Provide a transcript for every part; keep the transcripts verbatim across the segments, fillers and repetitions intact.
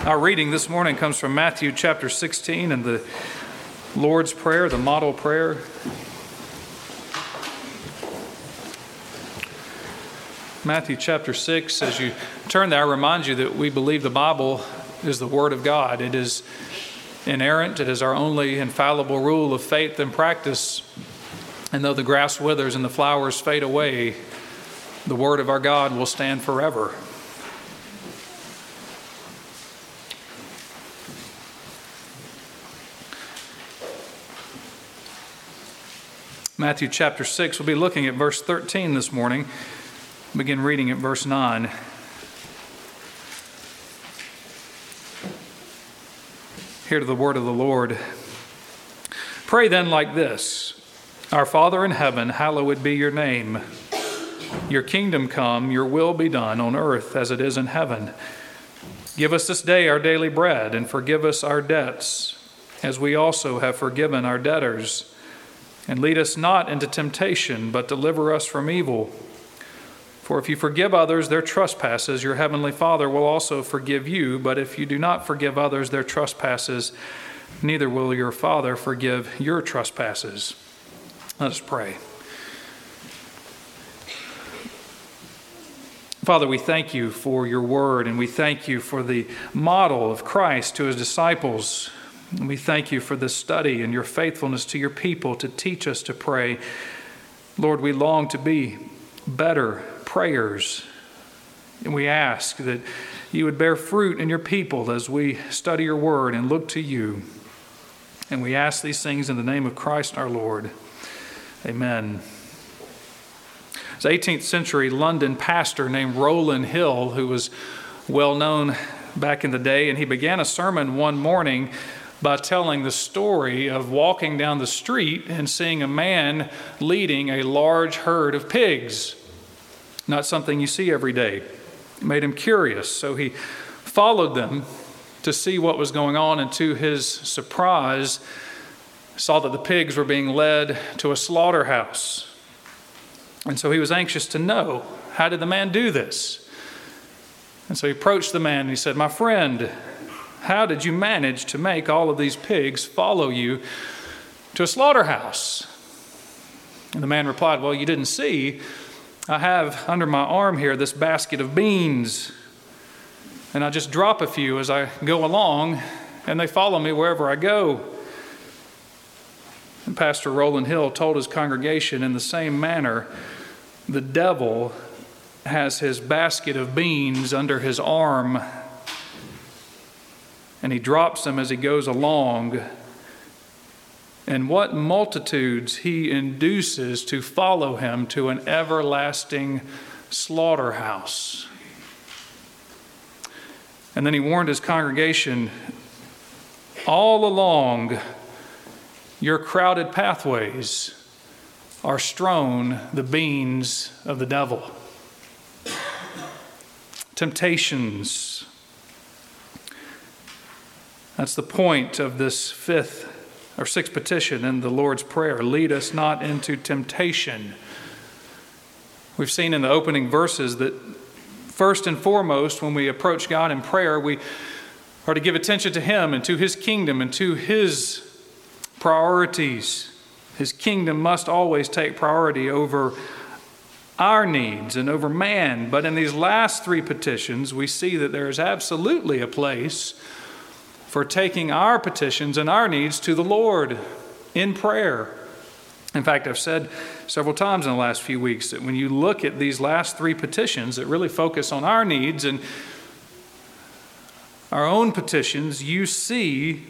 Our reading this morning comes from Matthew chapter sixteen and the Lord's Prayer, the model prayer. Matthew chapter six, as you turn there, I remind you that we believe the Bible is the Word of God. It is inerrant. It is our only infallible rule of faith and practice. And though the grass withers and the flowers fade away, the Word of our God will stand forever. Matthew chapter six, we'll be looking at verse thirteen this morning. Begin reading at verse nine. Hear to the word of the Lord. Pray then like this: Our Father in heaven, hallowed be your name. Your kingdom come, your will be done on earth as it is in heaven. Give us this day our daily bread, and forgive us our debts, as we also have forgiven our debtors. And lead us not into temptation, but deliver us from evil. For if you forgive others their trespasses, your heavenly Father will also forgive you. But if you do not forgive others their trespasses, neither will your Father forgive your trespasses. Let us pray. Father, we thank you for your word, and we thank you for the model of Christ to his disciples. And we thank you for this study and your faithfulness to your people to teach us to pray. Lord, we long to be better prayers. And we ask that you would bear fruit in your people as we study your word and look to you. And we ask these things in the name of Christ our Lord. Amen. There's an eighteenth century London pastor named Rowland Hill, who was well known back in the day, and he began a sermon one morning by telling the story of walking down the street and seeing a man leading a large herd of pigs. Not something you see every day. It made him curious, so he followed them to see what was going on, and to his surprise, saw that the pigs were being led to a slaughterhouse. And so he was anxious to know, how did the man do this? And so he approached the man and he said, "My friend, how did you manage to make all of these pigs follow you to a slaughterhouse?" And the man replied, "Well, you didn't see. I have under my arm here this basket of beans, and I just drop a few as I go along, and they follow me wherever I go." And Pastor Rowland Hill told his congregation, in the same manner, the devil has his basket of beans under his arm, and he drops them as he goes along. And what multitudes he induces to follow him to an everlasting slaughterhouse. And then he warned his congregation, all along your crowded pathways are strewn the beans of the devil. Temptations. That's the point of this fifth or sixth petition in the Lord's Prayer. Lead us not into temptation. We've seen in the opening verses that first and foremost, when we approach God in prayer, we are to give attention to him and to his kingdom and to his priorities. His kingdom must always take priority over our needs and over man. But in these last three petitions, we see that there is absolutely a place for taking our petitions and our needs to the Lord in prayer. In fact, I've said several times in the last few weeks that when you look at these last three petitions that really focus on our needs and our own petitions, you see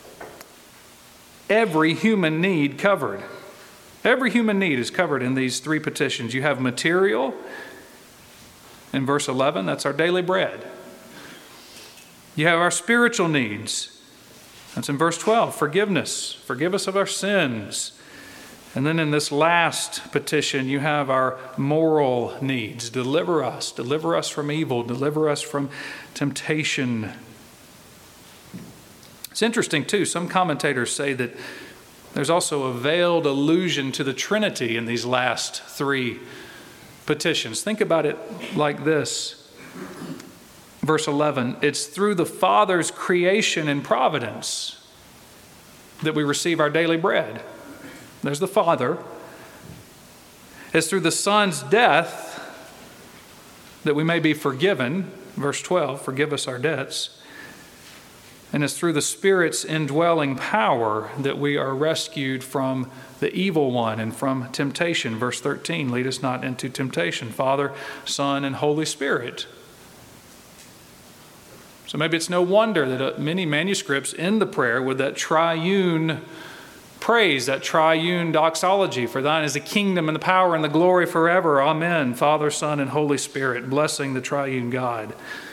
every human need covered. Every human need is covered in these three petitions. You have material in verse eleven, that's our daily bread. You have our spiritual needs. That's in verse twelve, forgiveness. Forgive us of our sins. And then in this last petition, you have our moral needs. Deliver us. Deliver us from evil. Deliver us from temptation. It's interesting, too. Some commentators say that there's also a veiled allusion to the Trinity in these last three petitions. Think about it like this. verse eleven, it's through the Father's creation and providence that we receive our daily bread. There's the Father. It's through the Son's death that we may be forgiven. Verse twelve, forgive us our debts. And it's through the Spirit's indwelling power that we are rescued from the evil one and from temptation. Verse thirteen, lead us not into temptation. Father, Son, and Holy Spirit. So maybe it's no wonder that many manuscripts end the prayer with that triune praise, that triune doxology. For thine is the kingdom and the power and the glory forever. Amen. Father, Son, and Holy Spirit, blessing the triune God.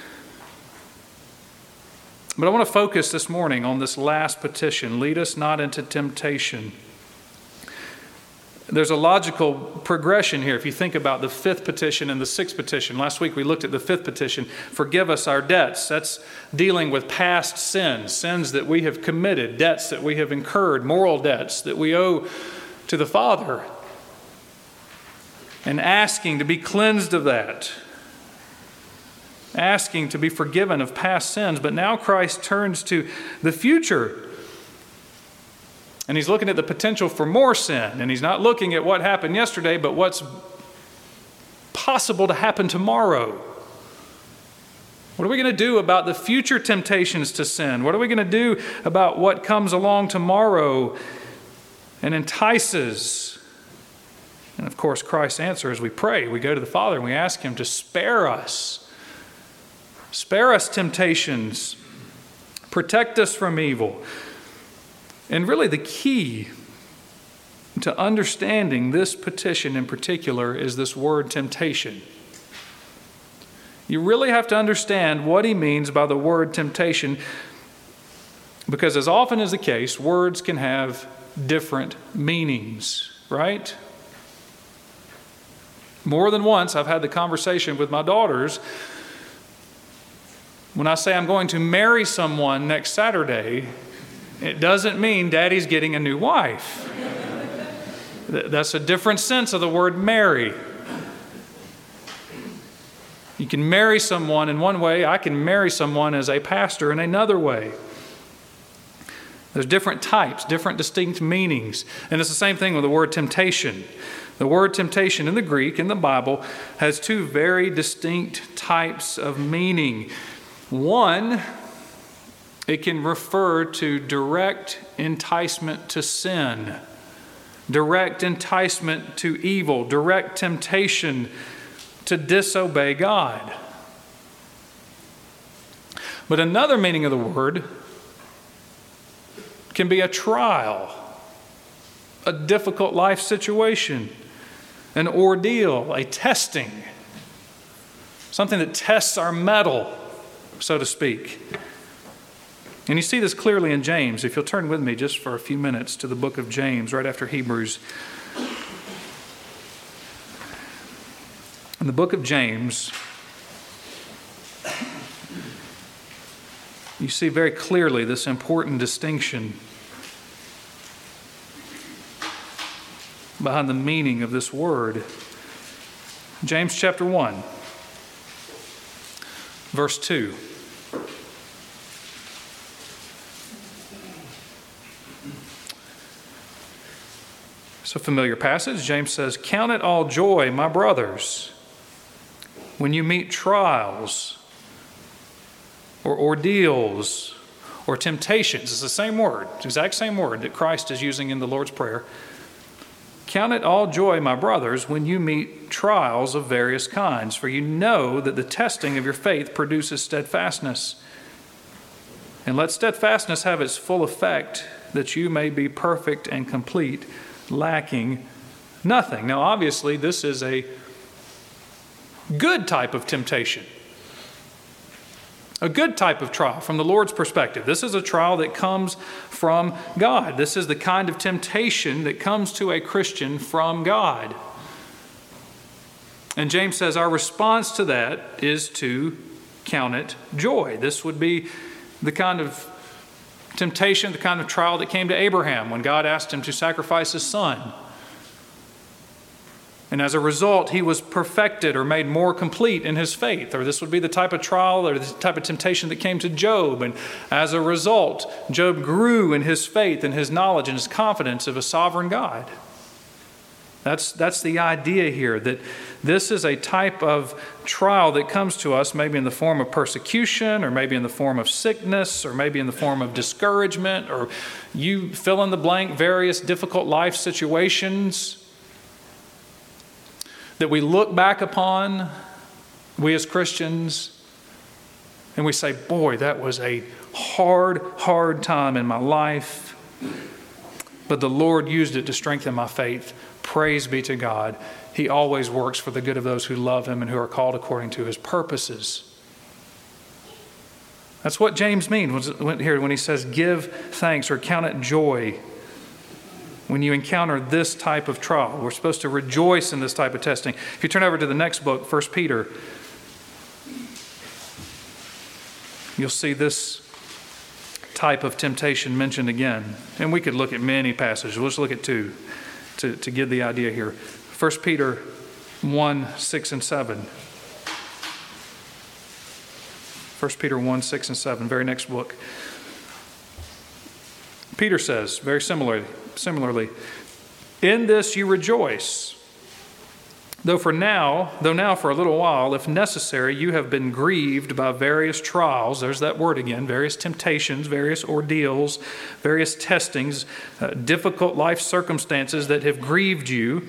But I want to focus this morning on this last petition, lead us not into temptation. There's a logical progression here if you think about the fifth petition and the sixth petition. Last week we looked at the fifth petition, forgive us our debts. That's dealing with past sins, sins that we have committed, debts that we have incurred, moral debts that we owe to the Father, and asking to be cleansed of that, asking to be forgiven of past sins. But now Christ turns to the future. And he's looking at the potential for more sin. And he's not looking at what happened yesterday, but what's possible to happen tomorrow. What are we going to do about the future temptations to sin? What are we going to do about what comes along tomorrow and entices? And of course, Christ's answer as we pray, we go to the Father and we ask him to spare us. Spare us temptations. Protect us from evil. And really the key to understanding this petition in particular is this word temptation. You really have to understand what he means by the word temptation, because as often is the case, words can have different meanings, right? More than once I've had the conversation with my daughters. When I say I'm going to marry someone next Saturday, it doesn't mean Daddy's getting a new wife. That's a different sense of the word marry. You can marry someone in one way. I can marry someone as a pastor in another way. There's different types, different distinct meanings. And it's the same thing with the word temptation. The word temptation in the Greek, in the Bible, has two very distinct types of meaning. One, it can refer to direct enticement to sin, direct enticement to evil, direct temptation to disobey God. But another meaning of the word can be a trial, a difficult life situation, an ordeal, a testing, something that tests our mettle, so to speak. And you see this clearly in James. If you'll turn with me just for a few minutes to the book of James, right after Hebrews. In the book of James, you see very clearly this important distinction behind the meaning of this word. James chapter one, verse two. It's a familiar passage. James says, count it all joy, my brothers, when you meet trials or ordeals or temptations. It's the same word, it's the exact same word that Christ is using in the Lord's Prayer. Count it all joy, my brothers, when you meet trials of various kinds, for you know that the testing of your faith produces steadfastness. And let steadfastness have its full effect, that you may be perfect and complete, lacking nothing. Now, obviously, this is a good type of temptation, a good type of trial from the Lord's perspective. This is a trial that comes from God. This is the kind of temptation that comes to a Christian from God. And James says our response to that is to count it joy. This would be the kind of temptation, the kind of trial that came to Abraham when God asked him to sacrifice his son. And as a result, he was perfected or made more complete in his faith. Or this would be the type of trial or the type of temptation that came to Job. And as a result, Job grew in his faith and his knowledge and his confidence of a sovereign God. That's, that's the idea here, that this is a type of trial that comes to us maybe in the form of persecution, or maybe in the form of sickness, or maybe in the form of discouragement, or you fill in the blank, various difficult life situations that we look back upon, we as Christians, and we say, boy, that was a hard, hard time in my life, but the Lord used it to strengthen my faith. Praise be to God. He always works for the good of those who love Him and who are called according to His purposes. That's what James means here when he says, give thanks or count it joy when you encounter this type of trial. We're supposed to rejoice in this type of testing. If you turn over to the next book, First Peter, you'll see this type of temptation mentioned again. And we could look at many passages. Let's look at two to, to get the idea here. First Peter one, six and seven. First Peter one, six and seven, very next book. Peter says, very similarly, similarly, in this you rejoice, though for now, though now for a little while, if necessary, you have been grieved by various trials. There's that word again, various temptations, various ordeals, various testings, uh, difficult life circumstances that have grieved you.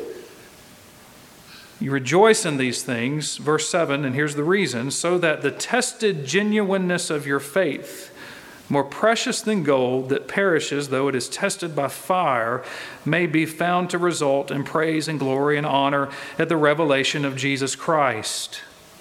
You rejoice in these things, verse seven, and here's the reason, so that the tested genuineness of your faith, more precious than gold that perishes though it is tested by fire, may be found to result in praise and glory and honor at the revelation of Jesus Christ.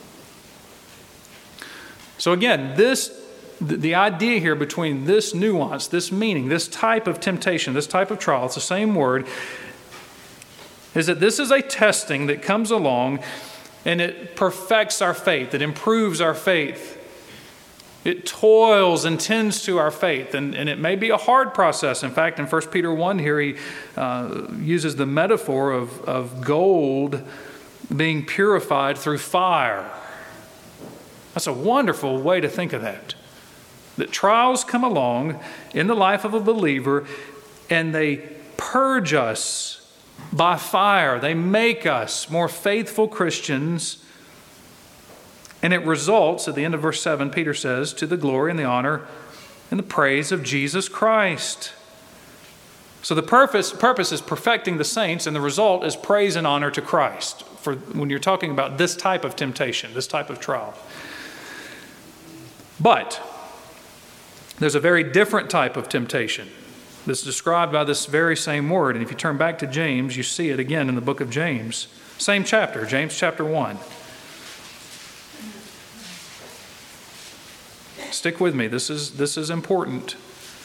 So again, this the idea here between this nuance, this meaning, this type of temptation, this type of trial, it's the same word, is that this is a testing that comes along and it perfects our faith, it improves our faith. It toils and tends to our faith, and, and it may be a hard process. In fact, in First Peter one here, he uh, uses the metaphor of, of gold being purified through fire. That's a wonderful way to think of that. That trials come along in the life of a believer, and they purge us by fire. They make us more faithful Christians. And it results, at the end of verse seven, Peter says, to the glory and the honor and the praise of Jesus Christ. So the purpose, purpose is perfecting the saints, and the result is praise and honor to Christ for when you're talking about this type of temptation, this type of trial. But there's a very different type of temptation that's described by this very same word. And if you turn back to James, you see it again in the book of James. Same chapter, James chapter one. Stick with me. This is, this is important.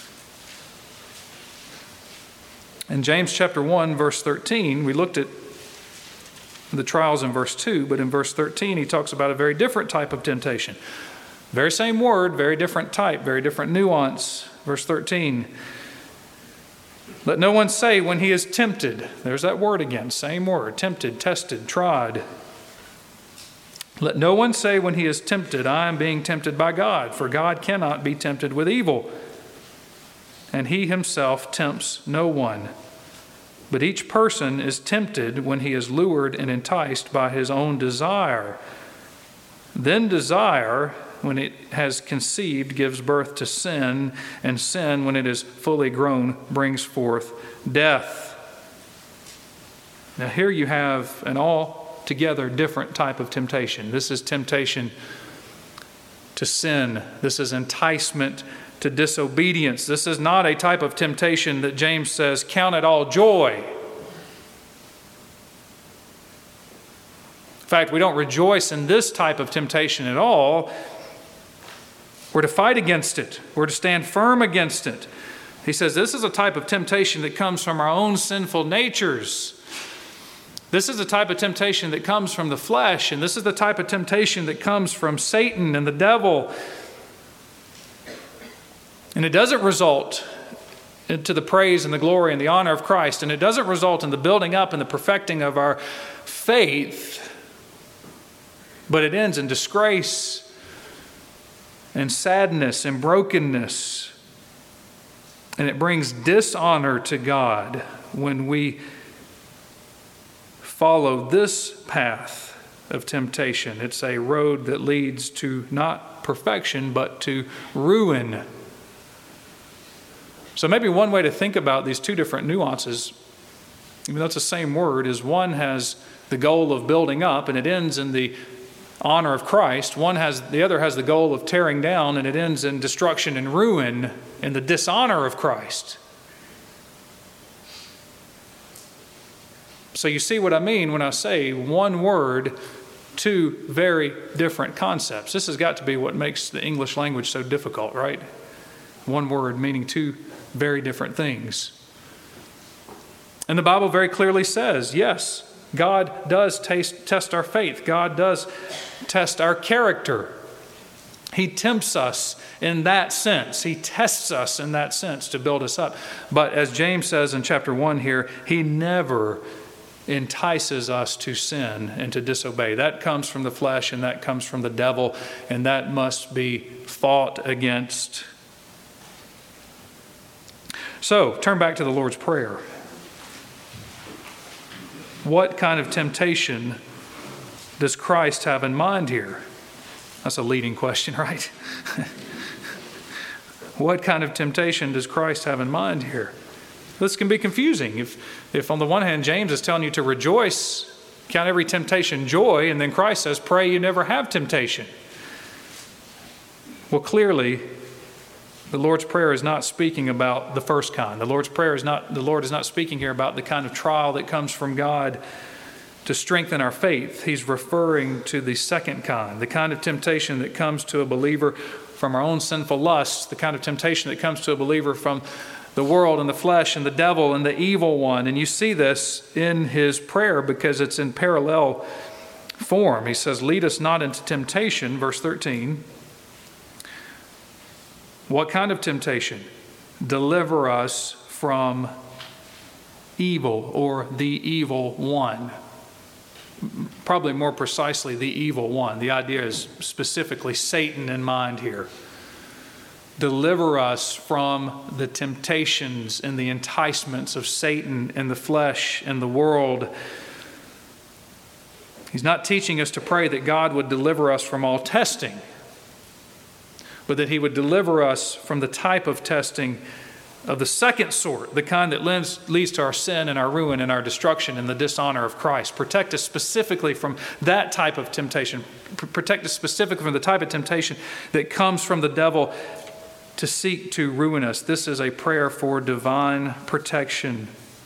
In James chapter one, verse thirteen, we looked at the trials in verse two, but in verse thirteen, he talks about a very different type of temptation. Very same word, very different type, very different nuance. Verse thirteen, let no one say when he is tempted, there's that word again, same word, tempted, tested, tried. Let no one say when he is tempted, I am being tempted by God, for God cannot be tempted with evil, and He Himself tempts no one. But each person is tempted when he is lured and enticed by his own desire. Then desire, when it has conceived, gives birth to sin, and sin, when it is fully grown, brings forth death. Now here you have an altogether different type of temptation. This is temptation to sin. This is enticement to disobedience. This is not a type of temptation that James says, count it all joy. In fact, we don't rejoice in this type of temptation at all. We're to fight against it. We're to stand firm against it. He says this is a type of temptation that comes from our own sinful natures. This is the type of temptation that comes from the flesh, and this is the type of temptation that comes from Satan and the devil. And it doesn't result to the praise and the glory and the honor of Christ. And it doesn't result in the building up and the perfecting of our faith, but it ends in disgrace and sadness and brokenness. And it brings dishonor to God when we follow this path of temptation. It's a road that leads to not perfection, but to ruin. So maybe one way to think about these two different nuances, even though it's the same word, is one has the goal of building up and it ends in the honor of Christ. One has, the other has the goal of tearing down and it ends in destruction and ruin and the dishonor of Christ. So you see what I mean when I say one word, two very different concepts. This has got to be what makes the English language so difficult, right? One word meaning two very different things. And the Bible very clearly says, yes, God does taste, test our faith. God does test our character. He tempts us in that sense. He tests us in that sense to build us up. But as James says in chapter one here, he never entices us to sin and to disobey. That comes from the flesh and that comes from the devil, and that must be fought against. So, turn back to the Lord's Prayer. What kind of temptation does Christ have in mind here? That's a leading question, right? What kind of temptation does Christ have in mind here? This can be confusing. If, if on the one hand, James is telling you to rejoice, count every temptation joy, and then Christ says, pray you never have temptation. Well, clearly, the Lord's Prayer is not speaking about the first kind. The Lord's Prayer is not, the Lord is not speaking here about the kind of trial that comes from God to strengthen our faith. He's referring to the second kind, the kind of temptation that comes to a believer from our own sinful lusts, the kind of temptation that comes to a believer from the world and the flesh and the devil and the evil one. And you see this in his prayer because it's in parallel form. He says, lead us not into temptation, verse thirteen. What kind of temptation? Deliver us from evil or the evil one. Probably more precisely, the evil one. The idea is specifically Satan in mind here. Deliver us from the temptations and the enticements of Satan and the flesh and the world. He's not teaching us to pray that God would deliver us from all testing, but that he would deliver us from the type of testing of the second sort, the kind that leads, leads to our sin and our ruin and our destruction and the dishonor of Christ. Protect us specifically from that type of temptation. P- protect us specifically from the type of temptation that comes from the devil to seek to ruin us. This is a prayer for divine protection.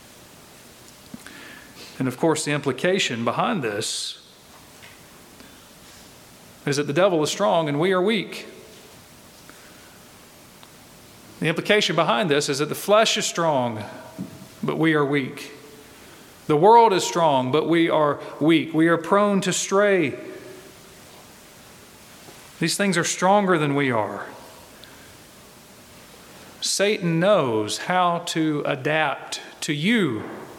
And of course, the implication behind this is that the devil is strong and we are weak. The implication behind this is that the flesh is strong, but we are weak. The world is strong, but we are weak. We are prone to stray. These things are stronger than we are. Satan knows how to adapt to you.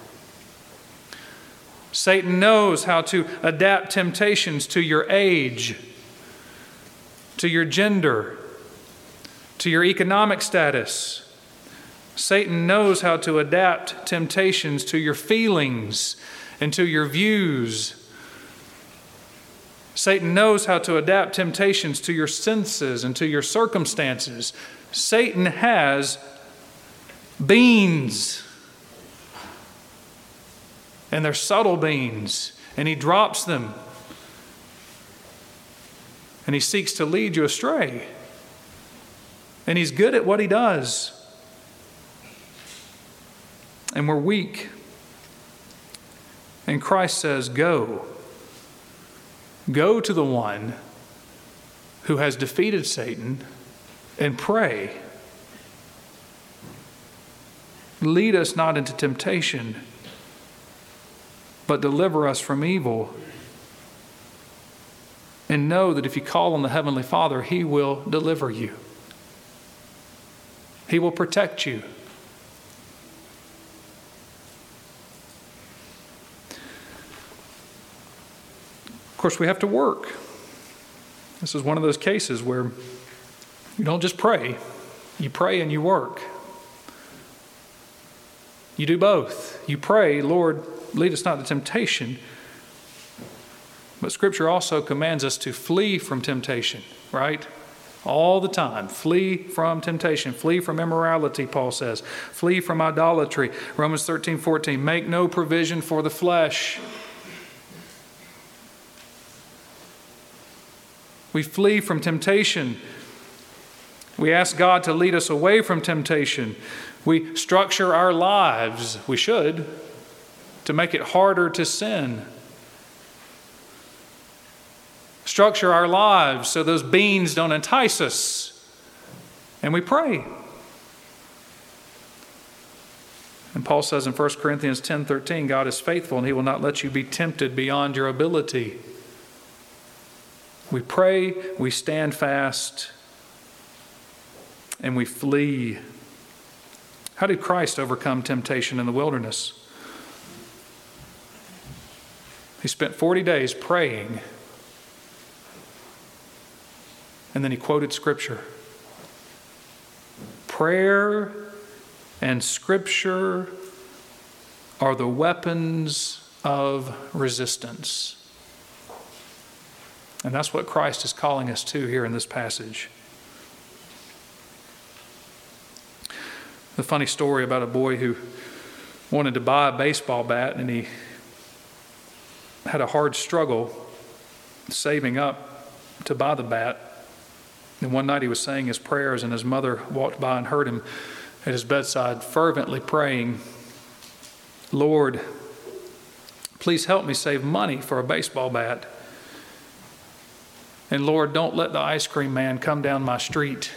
Satan knows how to adapt temptations to your age, to your gender, to your economic status. Satan knows how to adapt temptations to your feelings and to your views. Satan knows how to adapt temptations to your senses and to your circumstances. Satan has beans, and they're subtle beans, and he drops them, and he seeks to lead you astray. And he's good at what he does. And we're weak. And Christ says, go. Go to the one who has defeated Satan and pray. Lead us not into temptation, but deliver us from evil. And know that if you call on the Heavenly Father, he will deliver you. He will protect you. Of course, we have to work. This is one of those cases where you don't just pray, you pray and you work. You do both. You pray, Lord, lead us not to temptation. But Scripture also commands us to flee from temptation, right? All the time. Flee from temptation. Flee from immorality, Paul says. Flee from idolatry. Romans thirteen fourteen. Make no provision for the flesh. We flee from temptation. We ask God to lead us away from temptation. We structure our lives, we should, to make it harder to sin. Structure our lives so those beans don't entice us. And we pray. And Paul says in First Corinthians ten thirteen, God is faithful and He will not let you be tempted beyond your ability. We pray, we stand fast, and we flee. How did Christ overcome temptation in the wilderness? He spent forty days praying, and then He quoted Scripture. Prayer and Scripture are the weapons of resistance. And that's what Christ is calling us to here in this passage. The funny story about a boy who wanted to buy a baseball bat, and he had a hard struggle saving up to buy the bat. And one night he was saying his prayers, and his mother walked by and heard him at his bedside fervently praying, Lord, please help me save money for a baseball bat. And Lord, don't let the ice cream man come down my street.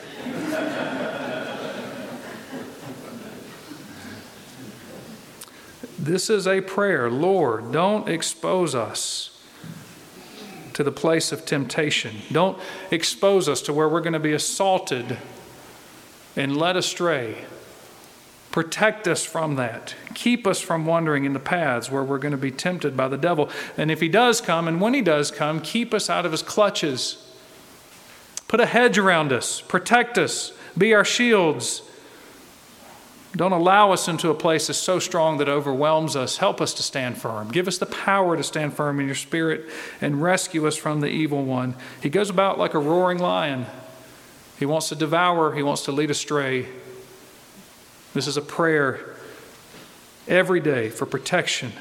This is a prayer. Lord, don't expose us to the place of temptation. Don't expose us to where we're going to be assaulted and led astray. Protect us from that. Keep us from wandering in the paths where we're going to be tempted by the devil. And if he does come, and when he does come, keep us out of his clutches. Put a hedge around us. Protect us. Be our shields. Don't allow us into a place that's so strong that it overwhelms us. Help us to stand firm. Give us the power to stand firm in your spirit and rescue us from the evil one. He goes about like a roaring lion. He wants to devour. He wants to lead astray. This is a prayer every day for protection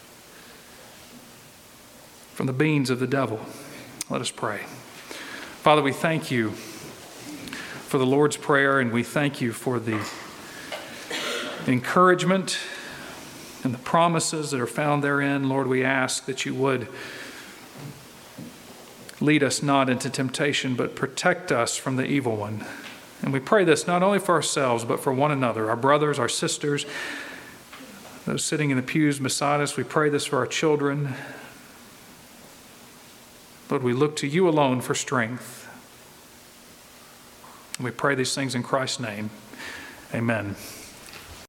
from the beams of the devil. Let us pray. Father, we thank you for the Lord's Prayer, and we thank you for the encouragement and the promises that are found therein. Lord, we ask that you would lead us not into temptation, but protect us from the evil one. And we pray this not only for ourselves, but for one another, our brothers, our sisters, those sitting in the pews beside us. We pray this for our children. Lord, we look to you alone for strength. And we pray these things in Christ's name. Amen.